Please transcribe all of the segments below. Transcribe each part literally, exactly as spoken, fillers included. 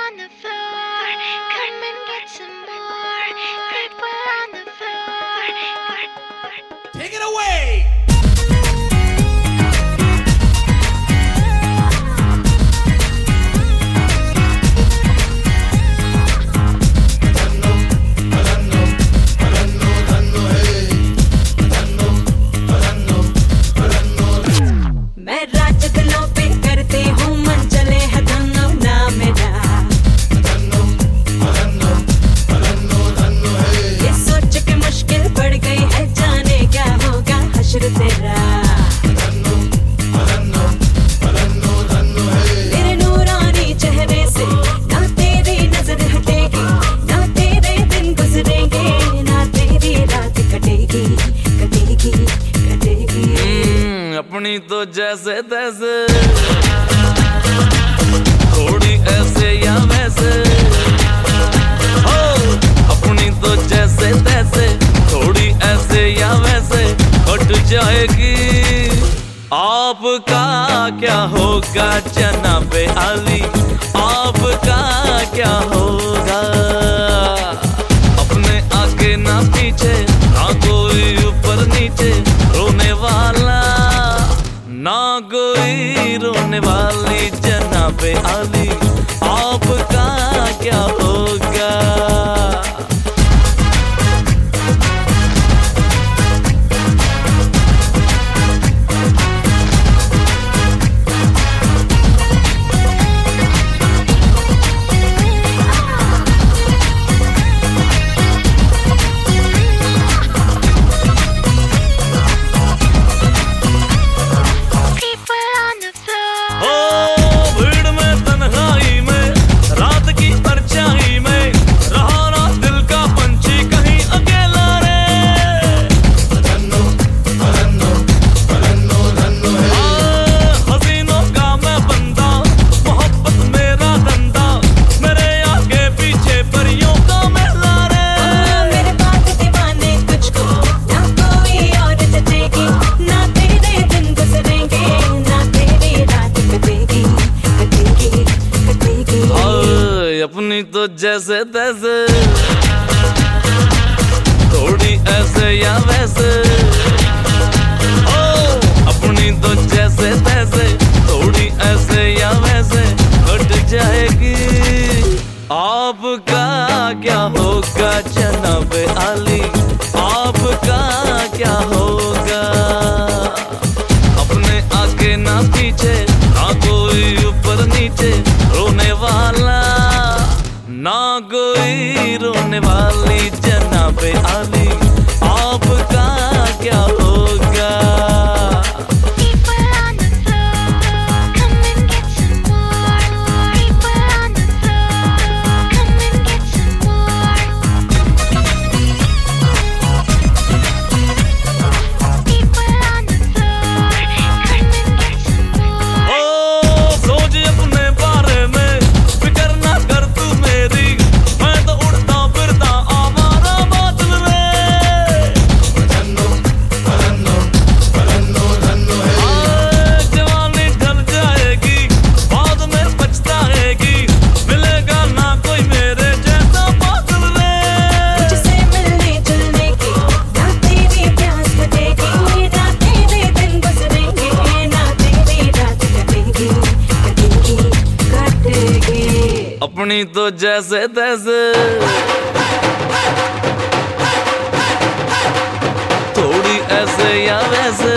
on the floor. Come and get some more. People on the floor. Take it away. तेरे नूरानी चेहरे से ना तेरी नजर हटेगी, ना तेरे दिन गुजरेंगे, ना तेरी रात कटेगी कटेगी कटेगी। अपनी तो जैसे तैसे, थोड़ी ऐसे या वैसे हो। अपनी तो जैसे तैसे, थोड़ी ऐसे या वैसे कट जाएगी। आपका क्या होगा जनाबे आली, आपका क्या होगा? अपने आगे ना पीछे, ना कोई ऊपर नीचे, रोने वाला ना कोई रोने वाली जनाबे आली, आपका क्या होगा? अपनी तो जैसे तैसे, थोड़ी ऐसे या वैसे हो। अपनी तो जैसे तैसे, थोड़ी ऐसे या वैसे कट जाएगी। आपका क्या होगा जनाबे आली, आपका क्या होगा? अपने आगे ना पीछे, ना कोई ऊपर नीचे, रोने वाला ना कोई रोने वाली जनाबे आली, आपका क्या होगा? अपनी तो जैसे तैसे, थोड़ी ऐसे या वैसे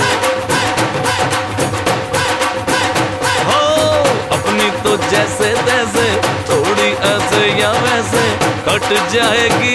हो। अपनी तो जैसे तैसे, थोड़ी ऐसे या वैसे कट जाएगी।